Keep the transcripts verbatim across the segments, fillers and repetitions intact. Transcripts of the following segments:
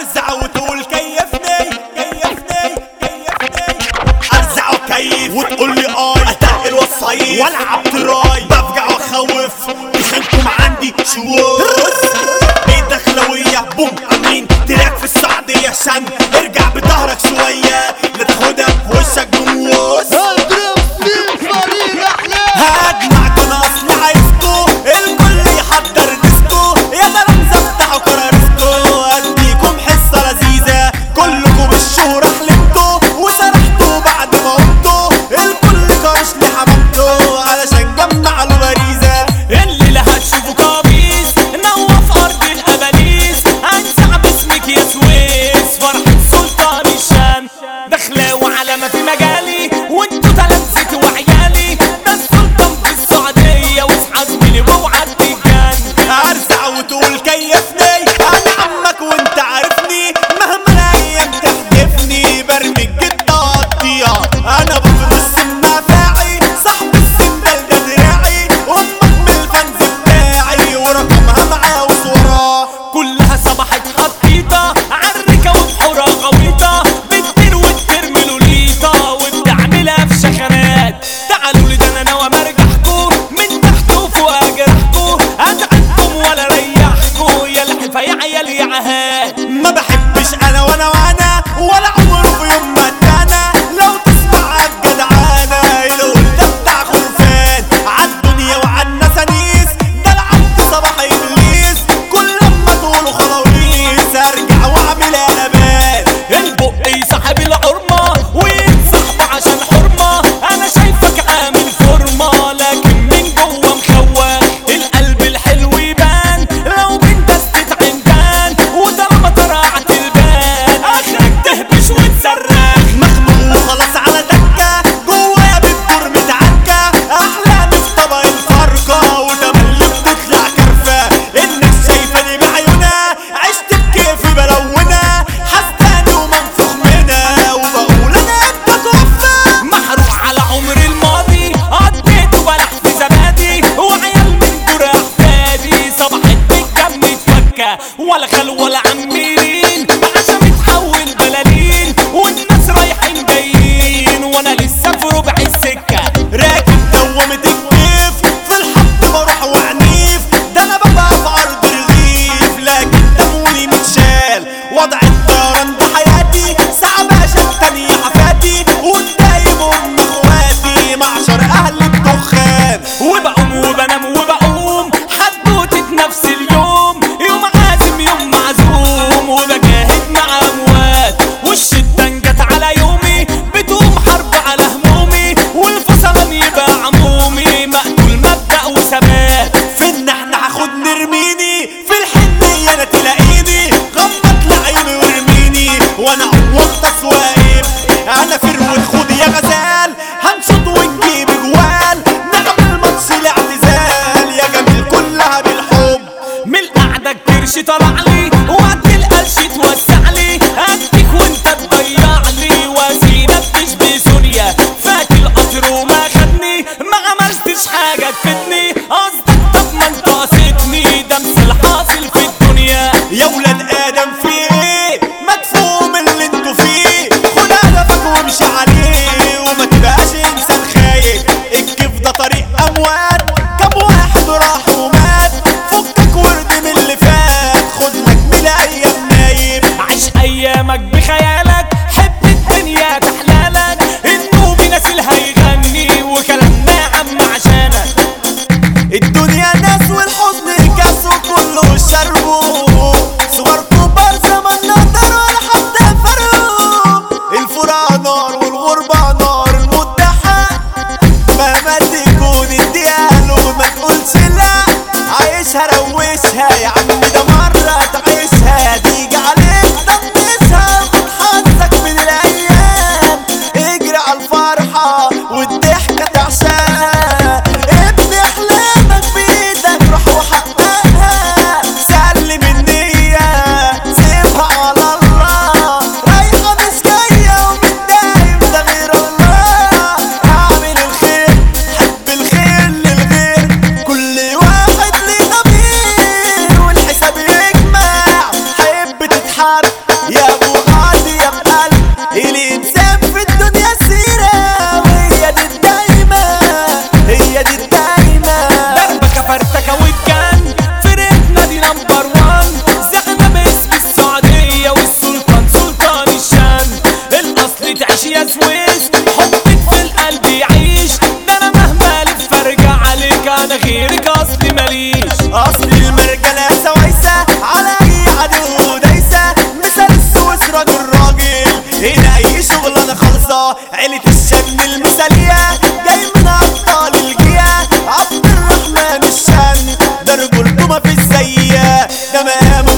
ارزع وتقول كيفني كيفني كيفني ارزع وكيف وتقول لي اي اتقل والصيف والعب تراي بفجع واخوف عشانكم عندي شوز ايه دخلوية بوم امين تراك في السعودية عشان ارجع بظهرك شوية لا تاخدها في وشك بموس هجمعك انا اصلي عايزكو الكل يحضر ديسكو يا ده رمز افتحوا كراريسكو اديكم حصة لذيذة كلكم بالشهرة حلمتوا وسرحتوا بعد ما قمتوا الكل كرش لحمامته علشان جمع له باريزة اللي لا هتشوفوا كابيس نوف ارض الاباليس انزع باسمك يا سويس فرحة سلطان الشام داخله وعلامة في مجالي وانتوا تلامذتي وعيالي ده السلطان في السعودية واصحى زميلي واوعى تتجن ارزع وتقول كيفني انا عمك وانت عارفني مهما الايام تحدفني برمي الجدة وقضيها انا بفرس النفاعي صاحب السندال ده دراعي امك من الفنز بتاعي ورقمها معاه وصوراه كلها صبحت خطيطة عركة وبحورة غويطة بتطير وترمي لوليطة وبتعملها في شخانات تعالوا لي ده انا ناوي مرجحكوا من تحت وفوق اجرحكوا اتعبكم ولا ريحكوا يا لحفة يا عيال يا عهات ما بحبش انا وانا وانا ولا عمره في يوم ما اتانا لو تسمع الجدعانة القول ده بتاع خرفان عالدنيا وعالناس انيس ده العبد صباح ابليس كل لما تقولوا خلاويس ارجع واعمل قلبان البق يصاحب الحرمة ويتصاحبوا عشان حرمة انا شايفك عامل فورمة لكن من جوه مخوة القلب الحلو يبان لو بندست عمدان وطالما طرعت البان اخرك تهبش وتصرخ مخنوق وخلاص على دكة جوايا بتدور متعكة احلامي في طبق الفرقة وتملي بتطلع كرفة الناس شايفاني بعيونها عشت بكيفي بلونها حسداني ومنفوخ منها وبقول انا ابقى توفى محروق على عمر الماضي قضيته بلح في زبادي وعيال من دور احفادي صبحت بالجم تفكة ولا خال ولا عميرين عشان متحول بلالين والناس رايحين جايين وانا لسه في ربع السكة راكب دوامة الكيف في الحب بروح وعنيف ده انا ببقى في ارض الرغيف لكن دموني متشال وضع الطيران ده حياتي صعب عشان تاني حفاتي والدايم ام اخواتي معشر اهل الدخان وبقوم وبنام وبقوم حدوتة نفس اليوم يوم عازم يوم معزوم وبجاهد مع اموات والشدة جت على يومي بتقوم حرب على همومي والفصلان يبقى عمومي مقتول مبدأ وثبات في النحن هاخد نرميني في الحنية انا تلاقيني غمض لعيني وارميني وانا واختص واقف انا فروة خد يا غزال هنشط ونجيب جوال نعمل ماتش الاعتزال يا جميل كلها بالحب من القعدة الكرش طلع لي وقت القرش توسع لي اديك وانت تضيع لي وزينة بتشبه سوريا فات القطر وما خدني ما عملتش حاجة تفيدني قصدك طب ما انت قصدني ده مثل حاصل في الدنيا يا ولاد ادم في ايه مدفوم اللي انتوا فيه خد هدفك وامشي عليه وما تبقاش انسان خايف الكيف ده طريق اموات كم واحد راح ومات فكك ورد من اللي فات خد لك ميلاد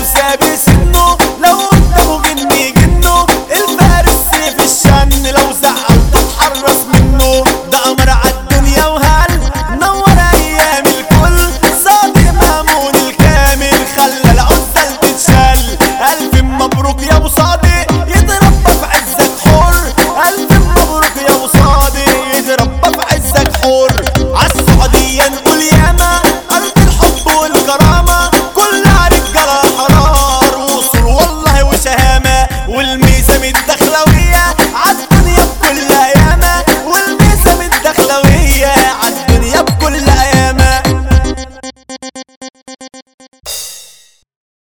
وساب سني